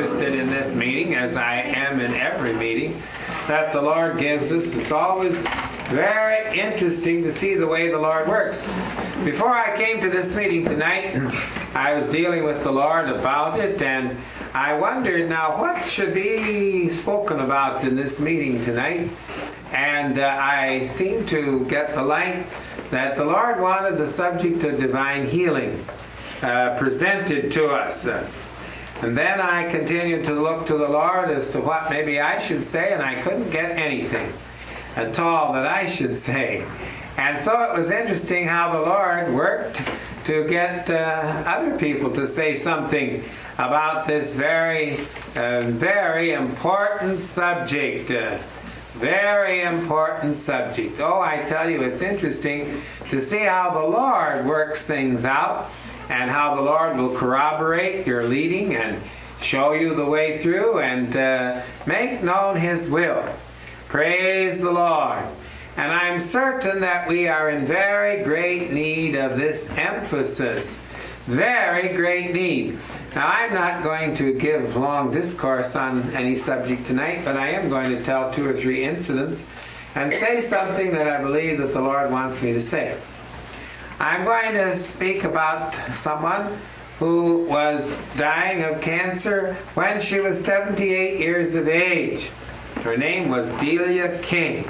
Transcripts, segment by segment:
interested in this meeting, as I am in every meeting that the Lord gives us. It's always very interesting to see the way the Lord works. Before I came to this meeting tonight, I was dealing with the Lord about it, and I wondered, now, what should be spoken about in this meeting tonight? And I seemed to get the light that the Lord wanted the subject of divine healing presented to us. And then I continued to look to the Lord as to what maybe I should say, and I couldn't get anything at all that I should say. And so it was interesting how the Lord worked to get other people to say something about this very, very important subject. Very important subject. Oh, I tell you, it's interesting to see how the Lord works things out, and how the Lord will corroborate your leading and show you the way through and make known His will. Praise the Lord. And I'm certain that we are in very great need of this emphasis. Very great need. Now, I'm not going to give long discourse on any subject tonight, but I am going to tell 2 or 3 incidents and say something that I believe that the Lord wants me to say. I'm going to speak about someone who was dying of cancer when she was 78 years of age. Her name was Delia King.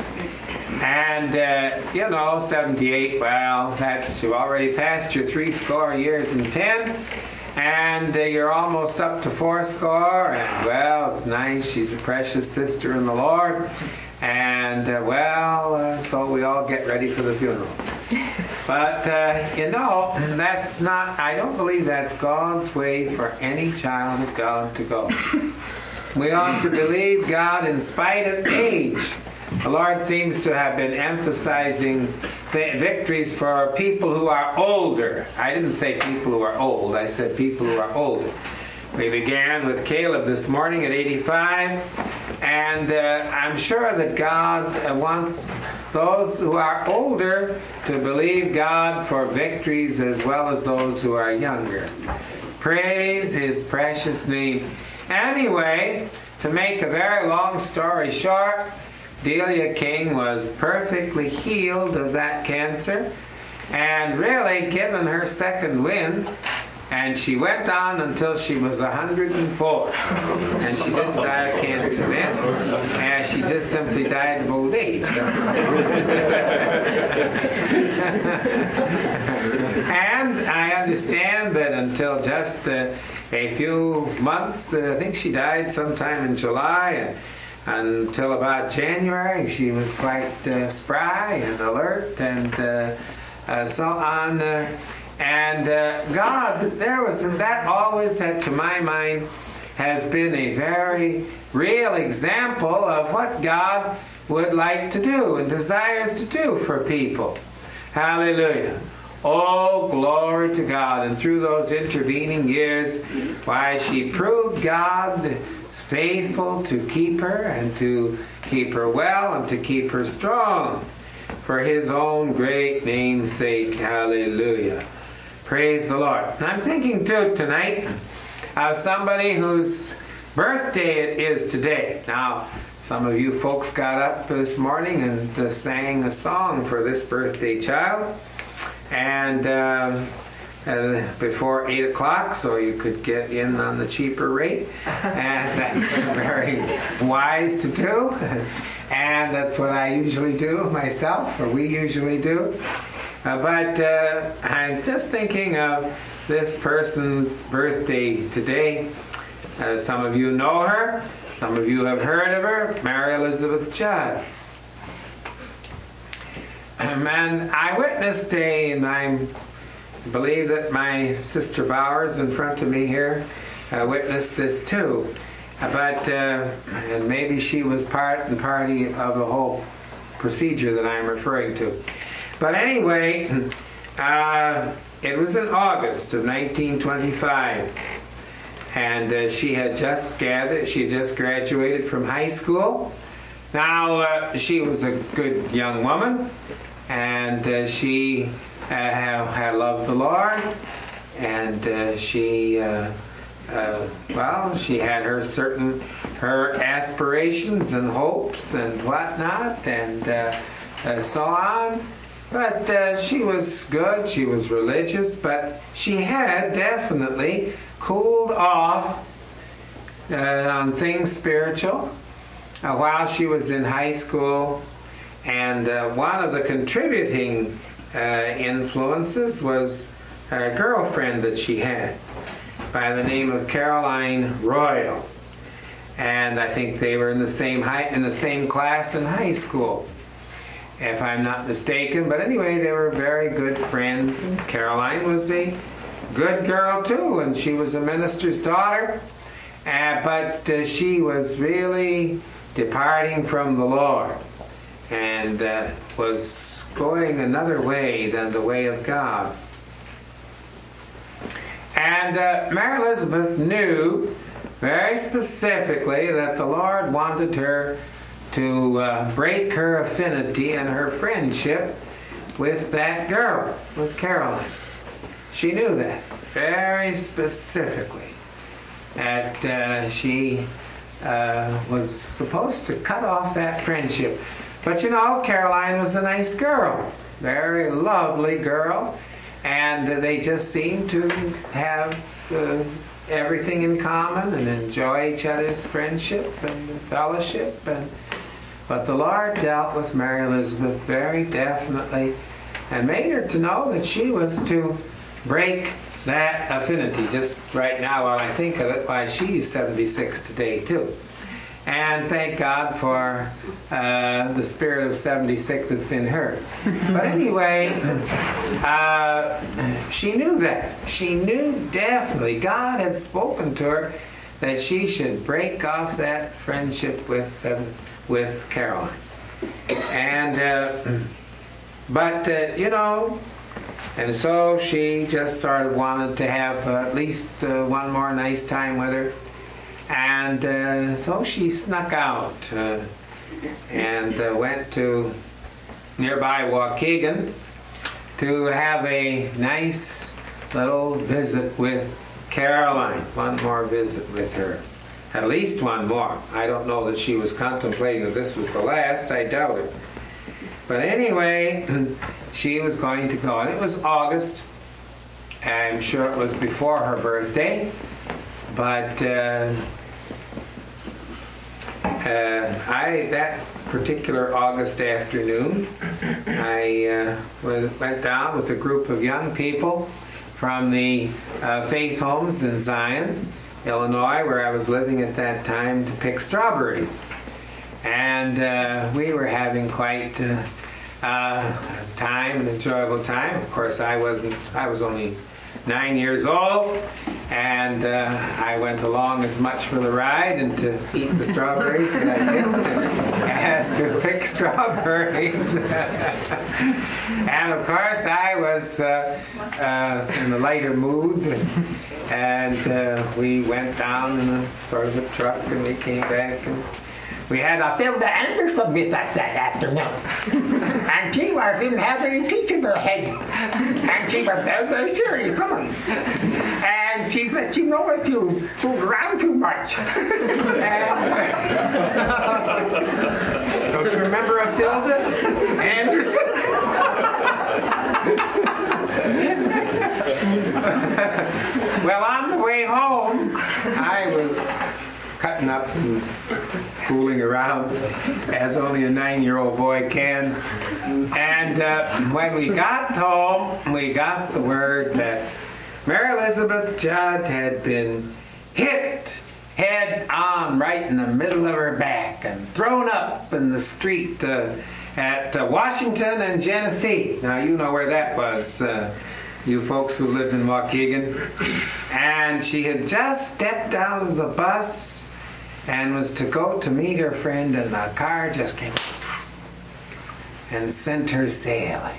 And, 78, well, that's, you've already passed your 70 years and 10. And you're almost up to 80, and well, it's nice. She's a precious sister in the Lord. And so we all get ready for the funeral. But, that's not, I don't believe that's God's way for any child of God to go. We ought to believe God in spite of age. The Lord seems to have been emphasizing victories for people who are older. I didn't say people who are old. I said people who are older. We began with Caleb this morning at 85. And I'm sure that God wants those who are older to believe God for victories as well as those who are younger. Praise His precious name. Anyway, to make a very long story short, Delia King was perfectly healed of that cancer and really given her second wind, and she went on until she was 104. And she didn't die of cancer then, and she just simply died of old age. That's all. And I understand that until just a few months, I think she died sometime in July, and until about January, she was quite spry and alert and so on. God, that always, to my mind, has been a very real example of what God would like to do and desires to do for people. Hallelujah. Oh, glory to God. And through those intervening years, why, she proved God faithful to keep her and to keep her well and to keep her strong for His own great name's sake. Hallelujah. Praise the Lord. I'm thinking too tonight of somebody whose birthday it is today. Now, some of you folks got up this morning and sang a song for this birthday child, and before 8 o'clock, so you could get in on the cheaper rate, and that's very wise to do, and that's what I usually do myself, or we usually do. But I'm just thinking of this person's birthday today. Some of you know her. Some of you have heard of her, Mary Elizabeth Judd. And I witnessed and I believe that my sister Bowers in front of me here witnessed this too. But and maybe she was part and party of the whole procedure that I'm referring to. But anyway, it was in August of 1925, and she had just graduated from high school. Now, she was a good young woman, and she had loved the Lord, and she well, she had her aspirations and hopes and whatnot, and so on. But she was good, she was religious, but she had definitely cooled off on things spiritual while she was in high school. And one of the contributing influences was a girlfriend that she had by the name of Caroline Royal. And I think they were in the same class in high school, if I'm not mistaken. But anyway, they were very good friends. And Caroline was a good girl too, and she was a minister's daughter. But she was really departing from the Lord and was going another way than the way of God. And Mary Elizabeth knew very specifically that the Lord wanted her to break her affinity and her friendship with that girl, with Caroline. She knew that very specifically, that she was supposed to cut off that friendship. But you know, Caroline was a nice girl, very lovely girl, and they just seemed to have everything in common and enjoy each other's friendship and fellowship. But the Lord dealt with Mary Elizabeth very definitely and made her to know that she was to break that affinity. Just right now, while I think of it, why she's 76 today too. And thank God for the spirit of 76 that's in her. But anyway, she knew that. She knew definitely God had spoken to her that she should break off that friendship with Caroline. And you know, and so she just sort of wanted to have at least one more nice time with her. And so she snuck out and went to nearby Waukegan to have a nice little visit with Caroline. One more visit with her. At least one more. I don't know that she was contemplating that this was the last. I doubt it. But anyway, she was going to go. And it was August. I'm sure it was before her birthday. But that particular August afternoon, I went down with a group of young people from the Faith Homes in Zion, Illinois, where I was living at that time, to pick strawberries. And we were having quite a time, an enjoyable time. Of course, I was only 9 years old, and I went along as much for the ride and to eat the strawberries that I did as to pick strawberries. And of course, I was in a lighter mood, and we went down in a sort of a truck, and we came back, and we had Philda Anderson with us that afternoon. And she wasn't having a teach in her head. And she was very, very serious, come on. And she let you know if you fool around too much. Don't you remember a Philda Anderson? Well, on the way home, I was cutting up and fooling around as only a 9-year-old boy can. And when we got home, we got the word that Mary Elizabeth Judd had been hit head on right in the middle of her back and thrown up in the street at Washington and Genesee. Now, you know where that was, you folks who lived in Waukegan. And she had just stepped out of the bus and was to go to meet her friend, and the car just came and sent her sailing.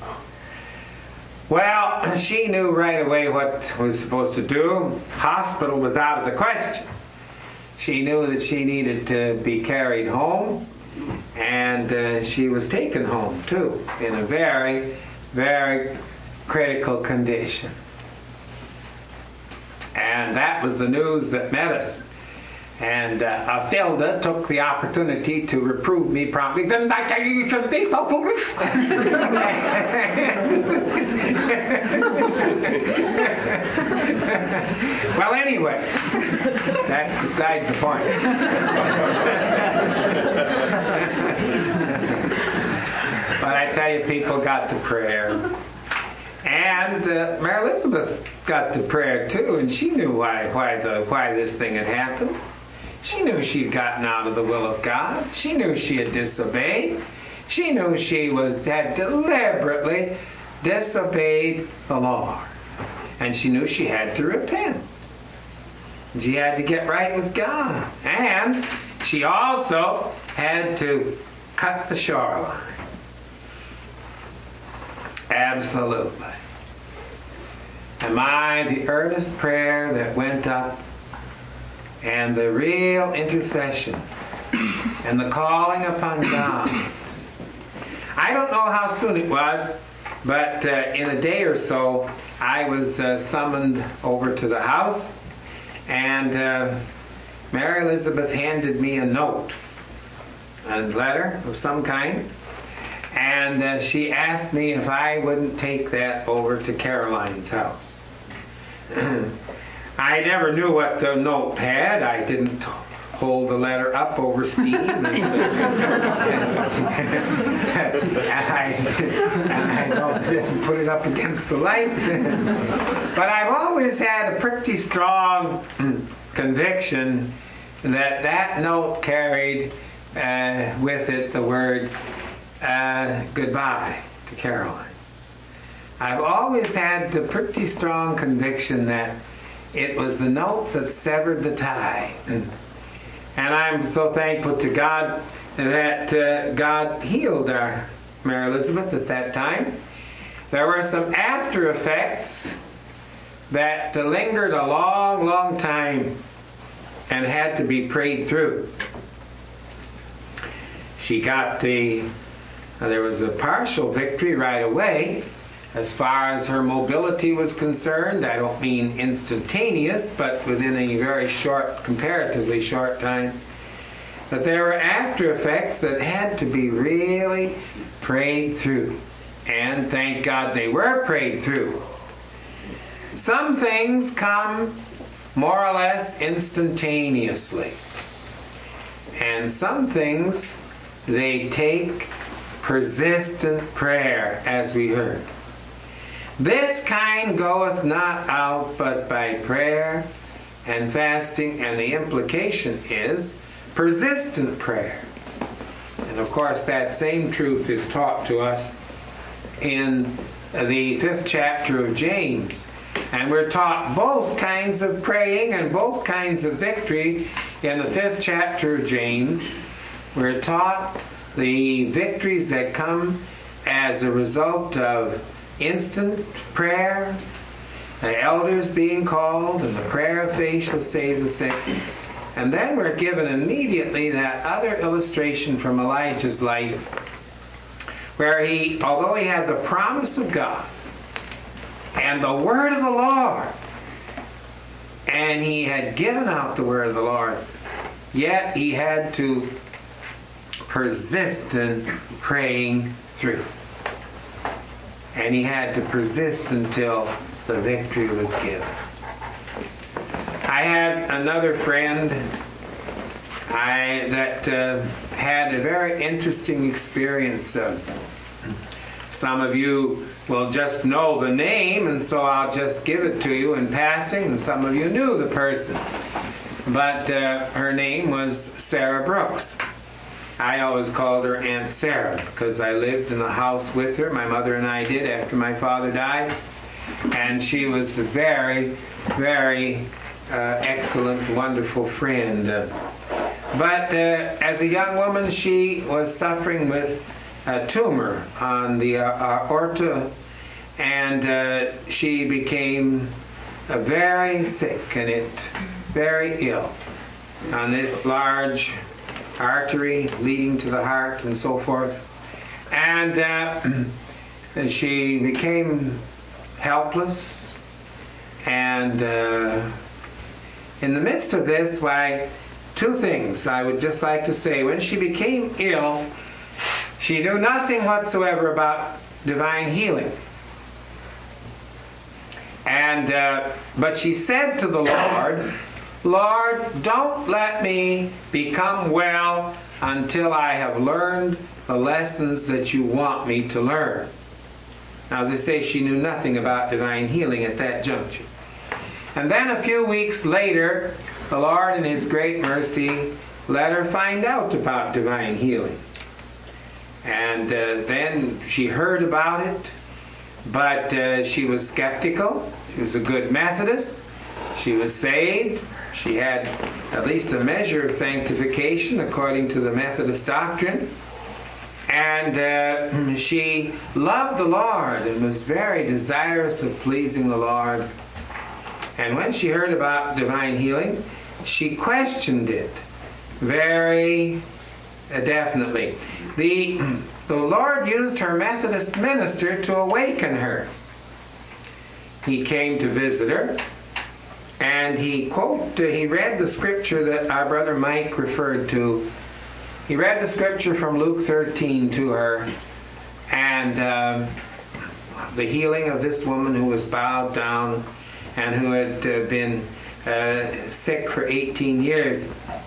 Well, she knew right away what was supposed to do. Hospital was out of the question. She knew that she needed to be carried home, and she was taken home too in a very, very critical condition. And that was the news that met us. And Philda took the opportunity to reprove me promptly. Didn't I tell you you shouldn't be so foolish? Well, anyway, that's beside the point. But I tell you, people got to prayer. And Mary Elizabeth got to prayer too, and she knew why this thing had happened. She knew she'd gotten out of the will of God. She knew she had disobeyed. She knew she had deliberately disobeyed the Lord. And she knew she had to repent. She had to get right with God. And she also had to cut the shoreline. Absolutely. And the earnest prayer that went up, and the real intercession, and the calling upon God. I don't know how soon it was, but in a day or so, I was summoned over to the house, and Mary Elizabeth handed me a note, a letter of some kind, and she asked me if I wouldn't take that over to Caroline's house. I never knew what the note had. I didn't hold the letter up over steam. And I didn't put it up against the light. But I've always had a pretty strong conviction that that note carried with it the word goodbye to Caroline. I've always had the pretty strong conviction that it was the note that severed the tie. And I'm so thankful to God that God healed our Mary Elizabeth at that time. There were some after effects that lingered a long, long time and had to be prayed through. She got there was a partial victory right away. As far as her mobility was concerned, I don't mean instantaneous, but within a very short, comparatively short time. But there were after effects that had to be really prayed through. And thank God they were prayed through. Some things come more or less instantaneously. And some things, they take persistent prayer, as we heard. This kind goeth not out but by prayer and fasting, and the implication is persistent prayer. And of course that same truth is taught to us in the 5th chapter of James. And we're taught both kinds of praying and both kinds of victory in the 5th chapter of James. We're taught the victories that come as a result of instant prayer, the elders being called, and the prayer of faith shall save the sick. And then we're given immediately that other illustration from Elijah's life, where although he had the promise of God and the word of the Lord, and he had given out the word of the Lord, yet he had to persist in praying through. And he had to persist until the victory was given. I had another friend that had a very interesting experience. Some of you will just know the name, and so I'll just give it to you in passing, and some of you knew the person. But her name was Sarah Brooks. I always called her Aunt Sarah because I lived in the house with her. My mother and I did after my father died. And she was a very, very excellent, wonderful friend. But as a young woman, she was suffering with a tumor on the aorta, and she became very sick and very ill on this large artery leading to the heart and so forth. And she became helpless and in the midst of this, two things I would just like to say. When she became ill, she knew nothing whatsoever about divine healing. But she said to the Lord, Lord, don't let me become well until I have learned the lessons that you want me to learn. Now, as I say, she knew nothing about divine healing at that juncture. And then a few weeks later, the Lord in His great mercy let her find out about divine healing. And then she heard about it, but she was skeptical. She was a good Methodist. She was saved. She had at least a measure of sanctification according to the Methodist doctrine. And she loved the Lord and was very desirous of pleasing the Lord. And when she heard about divine healing, she questioned it very definitely. The Lord used her Methodist minister to awaken her. He came to visit her, and he read the scripture that our brother Mike referred to. He read the scripture from Luke 13 to her, and the healing of this woman who was bowed down and who had been sick for 18 years.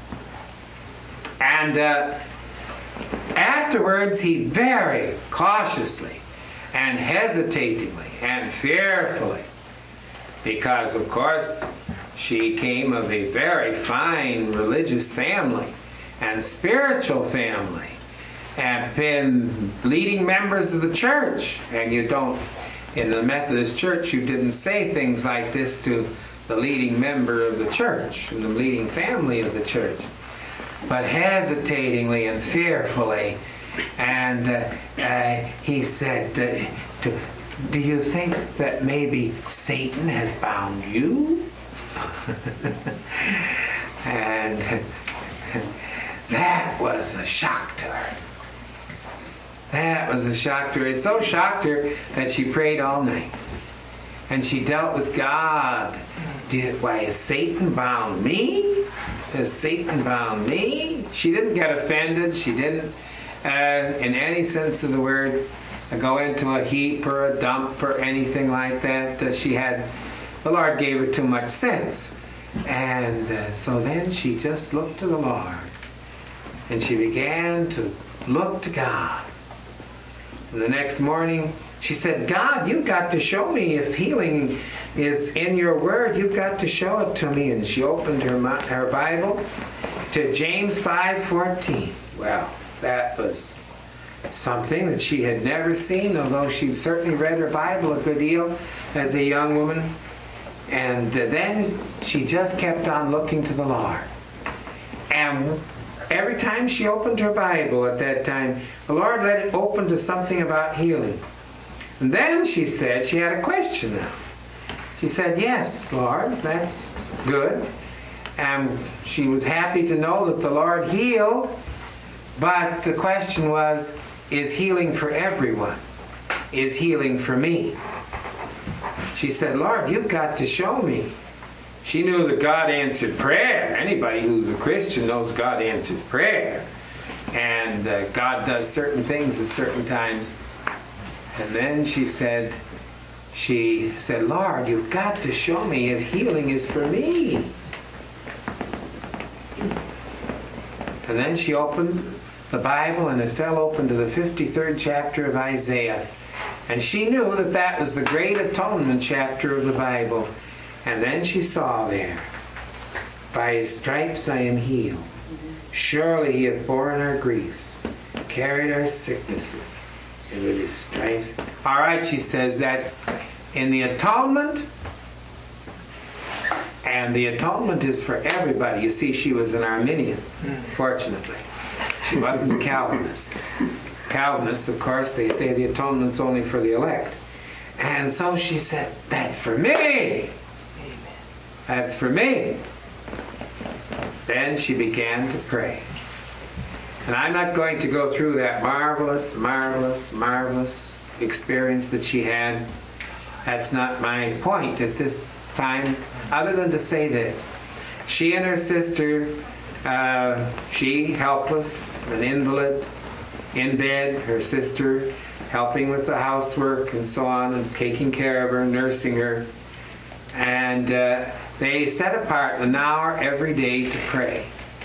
And afterwards, he very cautiously and hesitatingly and fearfully, because of course she came of a very fine religious family and spiritual family and been leading members of the church, and you don't, in the Methodist Church, you didn't say things like this to the leading member of the church and the leading family of the church, but hesitatingly and fearfully. And he said, do you think that maybe Satan has bound you? And that was a shock to her. That was a shock to her. It so shocked her that she prayed all night. And she dealt with God. Why, has Satan bound me? Has Satan bound me? She didn't get offended. She didn't, in any sense of the word, go into a heap or a dump or anything like that. The Lord gave her too much sense. And so then she just looked to the Lord. And she began to look to God. And the next morning, she said, God, you've got to show me if healing is in your word. You've got to show it to me. And she opened her Bible to James 5:14. Well, that was something that she had never seen, although she certainly read her Bible a good deal as a young woman. And then she just kept on looking to the Lord. And every time she opened her Bible at that time, the Lord let it open to something about healing. And then she said, she had a question now. She said, yes, Lord, that's good. And she was happy to know that the Lord healed. But the question was, is healing for everyone? Is healing for me? She said, Lord, you've got to show me. She knew that God answered prayer. Anybody who's a Christian knows God answers prayer. And God does certain things at certain times. And then she said, Lord, you've got to show me if healing is for me. And then she opened the Bible, and it fell open to the 53rd chapter of Isaiah. And she knew that that was the great atonement chapter of the Bible. And then she saw there, by His stripes I am healed. Surely He hath borne our griefs, carried our sicknesses, and with His stripes. All right, she says, that's in the atonement. And the atonement is for everybody. You see, she was an Arminian, fortunately. She wasn't a Calvinist. Calvinists, of course, they say the atonement's only for the elect. And so she said, that's for me. That's for me. Then she began to pray. And I'm not going to go through that marvelous, marvelous, marvelous experience that she had. That's not my point at this time, other than to say this. She and her sister, she helpless, an invalid, in bed, her sister helping with the housework and so on, and taking care of her, nursing her. And they set apart an hour every day to pray.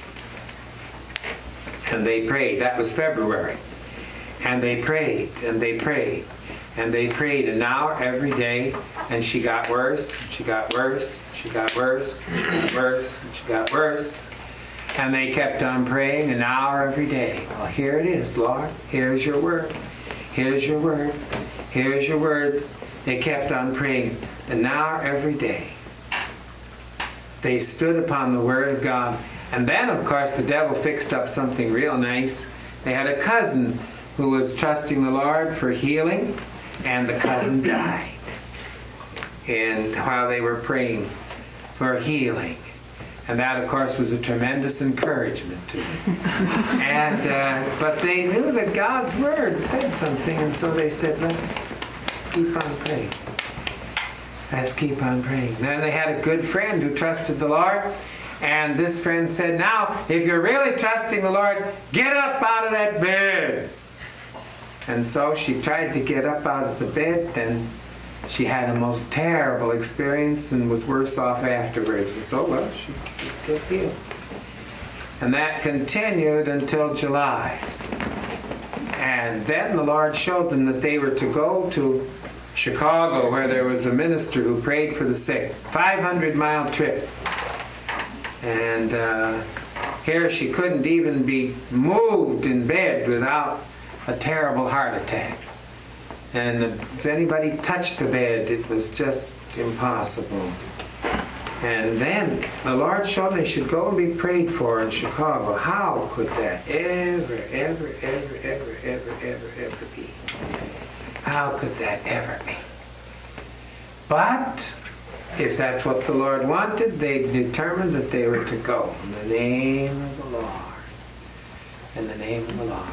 And they prayed. That was February. And they prayed, and they prayed, and they prayed an hour every day. And she got worse, and she got worse, and she got worse, and she got worse, and she got worse. And they kept on praying an hour every day. Well, here it is, Lord. Here's your word. Here's your word. Here's your word. They kept on praying an hour every day. They stood upon the word of God. And then, of course, the devil fixed up something real nice. They had a cousin who was trusting the Lord for healing, and the cousin died. And while they were praying for healing. And that, of course, was a tremendous encouragement to them. And but they knew that God's word said something, and so they said, let's keep on praying. Let's keep on praying. Then they had a good friend who trusted the Lord, and this friend said, now, if you're really trusting the Lord, get up out of that bed. And so she tried to get up out of the bed, and she had a most terrible experience and was worse off afterwards. And so, well, she got healed. And that continued until July. And then the Lord showed them that they were to go to Chicago, where there was a minister who prayed for the sick. 500-mile trip. And here she couldn't even be moved in bed without a terrible heart attack. And if anybody touched the bed, it was just impossible. And then the Lord showed me they should go and be prayed for in Chicago. How could that ever be? How could that ever be? But if that's what the Lord wanted, they determined that they were to go in the name of the Lord. In the name of the Lord.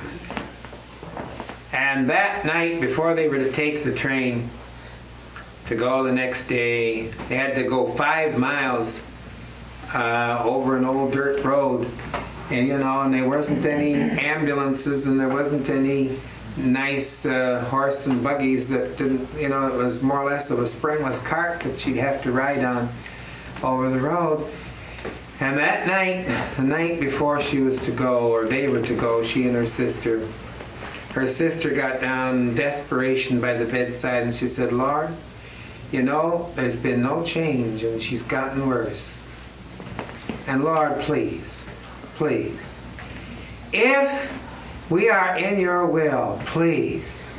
And that night, before they were to take the train to go the next day, they had to go 5 miles over an old dirt road. And, and there wasn't any ambulances, and there wasn't any nice horse and buggies that didn't, it was more or less of a springless cart that she'd have to ride on over the road. And that night, the night before she was to go, or they were to go, she and her sister got down in desperation by the bedside, and she said, Lord, there's been no change, and she's gotten worse. And Lord, please, if we are in your will, please,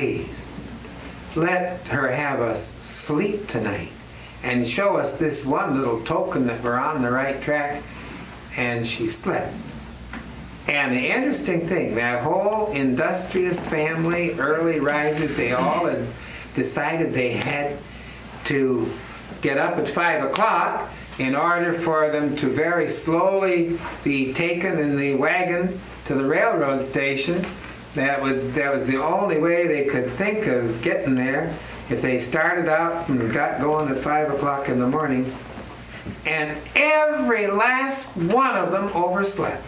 let her have us sleep tonight and show us this one little token that we're on the right track. And she slept. And the interesting thing, that whole industrious family, early risers, they all had decided they had to get up at 5 o'clock in order for them to very slowly be taken in the wagon to the railroad station. That was the only way they could think of getting there if they started out and got going at 5 o'clock in the morning. And every last one of them overslept.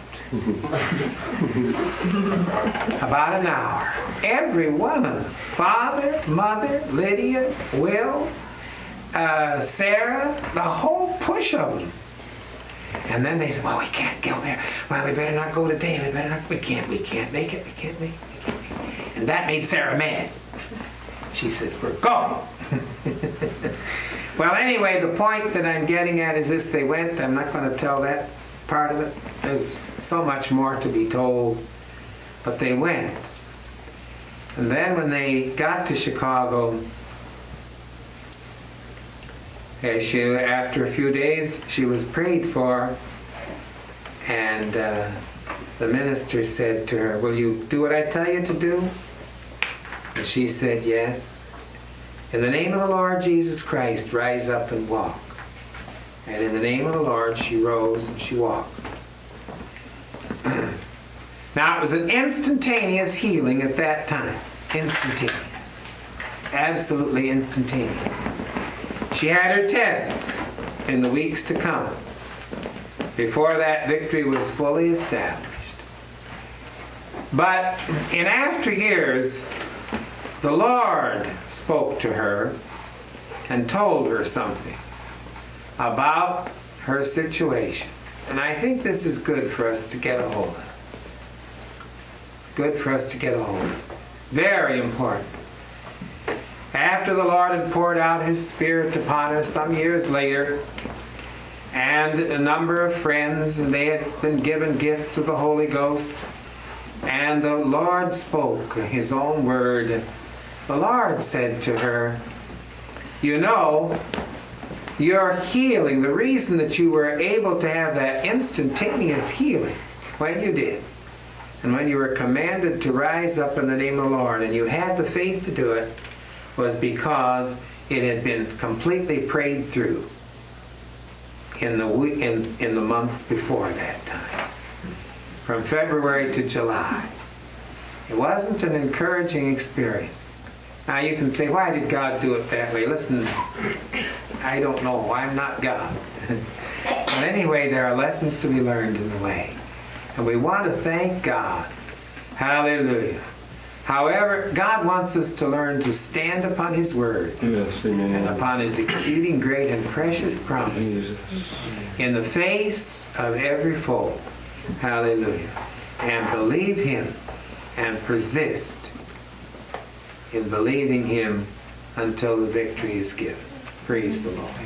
About an hour. Every one of them. Father, Mother, Lydia, Will, Sarah, the whole push of them. And then they said, well, we can't go there. Well, we better not go today. We can't make it. And that made Sarah mad. She says, we're going. Well, anyway, the point that I'm getting at is this. They went. I'm not going to tell that part of it. There's so much more to be told. But they went. And then when they got to Chicago, after a few days, she was prayed for. And the minister said to her, will you do what I tell you to do? And she said, yes. In the name of the Lord Jesus Christ, rise up and walk. And in the name of the Lord, she rose and she walked. Now, it was an instantaneous healing at that time. Instantaneous. Absolutely instantaneous. She had her tests in the weeks to come. before that victory was fully established. But in after years, the Lord spoke to her and told her something about her situation. And I think this is good for us to get a hold of. It's good for us to get a hold of. Very important. After the Lord had poured out His Spirit upon her some years later, and a number of friends, and they had been given gifts of the Holy Ghost, and the Lord spoke His own word. The Lord said to her, you know, your healing, the reason that you were able to have that instantaneous healing when you did, and when you were commanded to rise up in the name of the Lord, and you had the faith to do it, was because it had been completely prayed through in the months before that time, from February to July. It wasn't an encouraging experience. Now you can say, why did God do it that way? Listen, I don't know. I'm not God. But anyway, there are lessons to be learned in the way. And we want to thank God. Hallelujah. However, God wants us to learn to stand upon His Word, yes, amen, and upon His exceeding great and precious promises in the face of every foe. Hallelujah. And believe Him and persist in believing Him until the victory is given. Praise the Lord.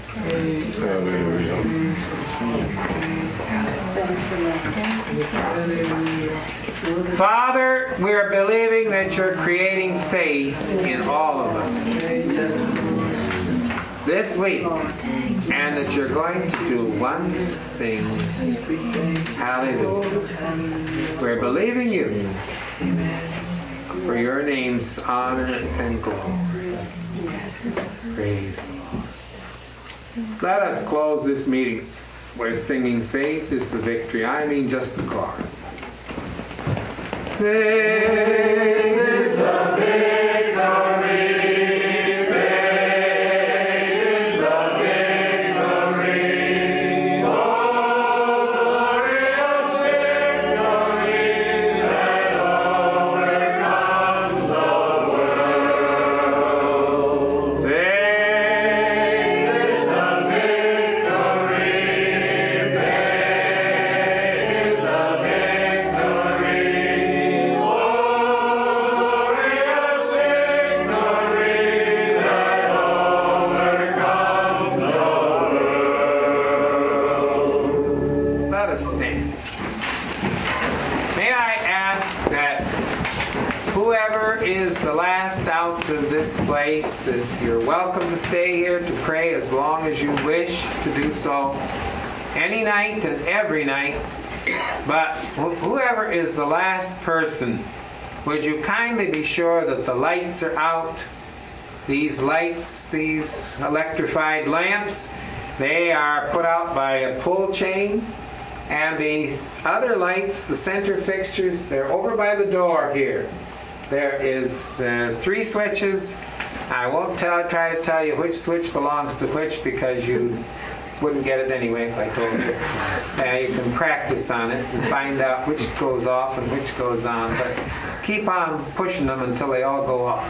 Father, we are believing that you're creating faith in all of us this week, and that you're going to do wondrous things. Hallelujah. We're believing you for your name's honor and glory. Praise the Lord. Let us close this meeting with singing Faith is the Victory. I mean just the chorus. Faith is the victory. Place is you're welcome to stay here to pray as long as you wish to do so, any night and every night. But whoever is the last person, would you kindly be sure that the lights are out? These lights, these electrified lamps, they are put out by a pull chain, and the other lights, the center fixtures, they're over by the door here. There is 3 switches. I won't try to tell you which switch belongs to which, because you wouldn't get it anyway if I told you. You can practice on it and find out which goes off and which goes on, but keep on pushing them until they all go off.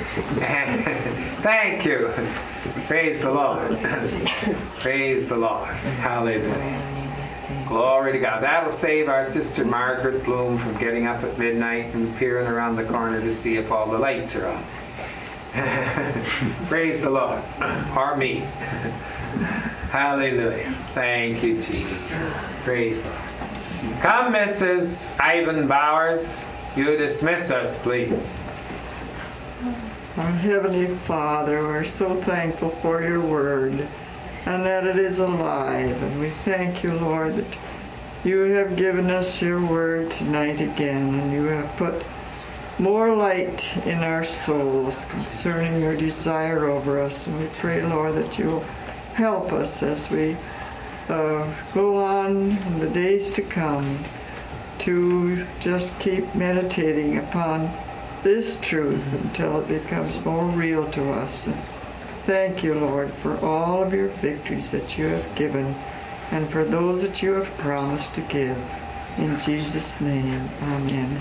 Thank you. Praise the Lord. Praise the Lord. Hallelujah. Glory to God. That'll save our sister Margaret Bloom from getting up at midnight and peering around the corner to see if all the lights are on. Praise the Lord. Or me. Hallelujah. Thank you, Jesus. Praise the Lord. Come, Mrs. Ivan Bowers. You dismiss us, please. Our Heavenly Father, we're so thankful for your word and that it is alive. And we thank you, Lord, that you have given us your word tonight again, and you have put more light in our souls concerning your desire over us. And we pray, Lord, that you'll help us as we go on in the days to come to just keep meditating upon this truth until it becomes more real to us. And thank you, Lord, for all of your victories that you have given and for those that you have promised to give. In Jesus' name, amen.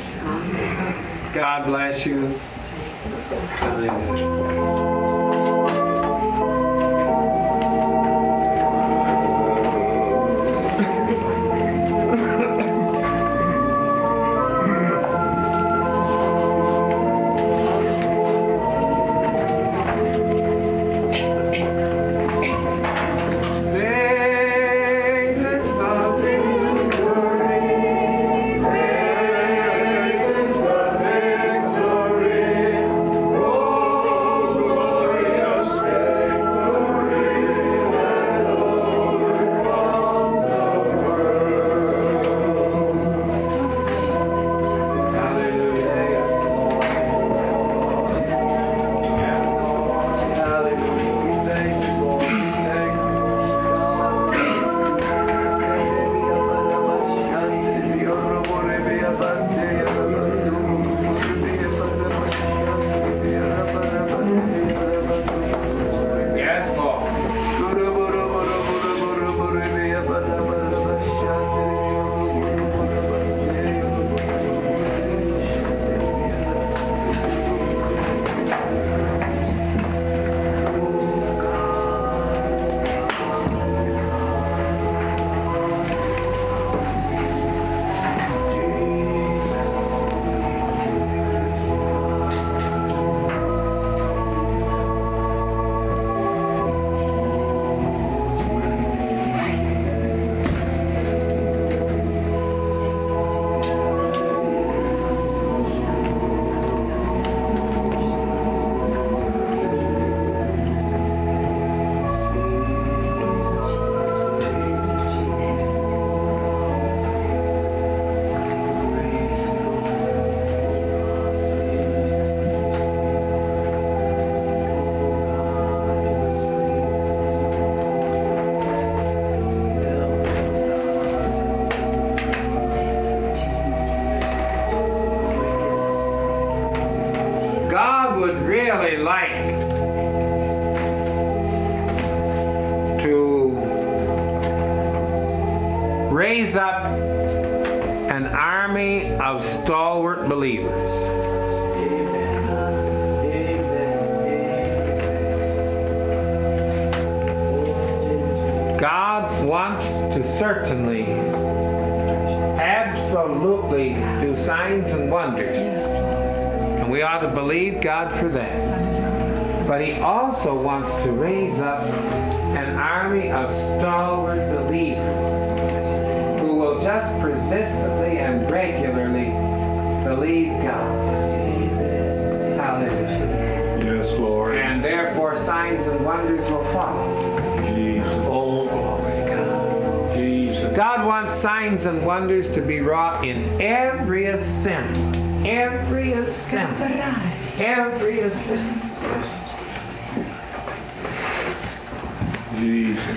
God bless you. Hallelujah. Raise up an army of stalwart believers. God wants to certainly, absolutely do signs and wonders. And we ought to believe God for that. But He also wants to raise up an army of stalwart believers who will just persistently and regularly believe God. Hallelujah. Yes, Lord. And therefore signs and wonders will follow. Jesus. Oh, glory to God. Jesus. God wants signs and wonders to be wrought in every assembly. Every assembly. Every assembly. Jesus.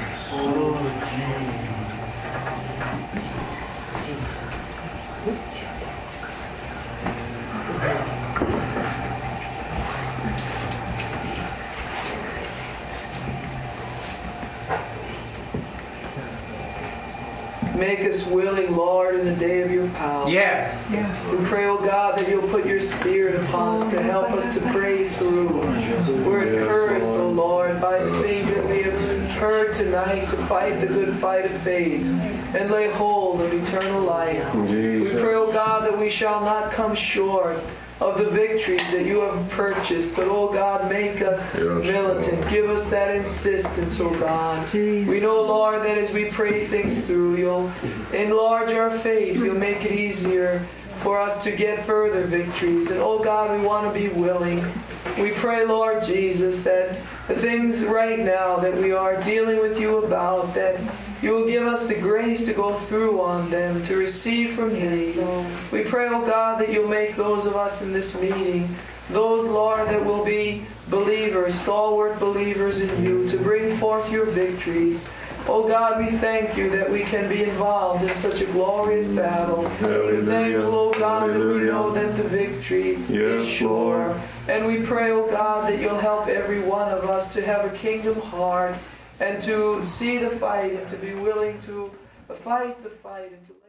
Make us willing, Lord, in the day of your power. Yes. We pray, oh God, that you'll put your Spirit upon us to help us to pray through. We're encouraged, oh Lord, by the things that we have heard tonight to fight the good fight of faith and lay hold of eternal life. We pray, oh God, that we shall not come short of the victories that you have purchased. But, oh God, make us militant. Give us that insistence, oh God. We know, Lord, that as we pray things through, you'll enlarge our faith. You'll make it easier for us to get further victories. And, oh God, we want to be willing. We pray, Lord Jesus, that the things right now that we are dealing with you about, that you will give us the grace to go through on them, to receive from thee. We pray, oh God, that you'll make those of us in this meeting, those, Lord, that will be believers, stalwart believers in you, to bring forth your victories. Oh God, we thank you that we can be involved in such a glorious battle. We're thankful, oh God, that we know that the victory is sure. And we pray, oh God, that you'll help every one of us to have a kingdom heart and to see the fight and to be willing to fight the fight and to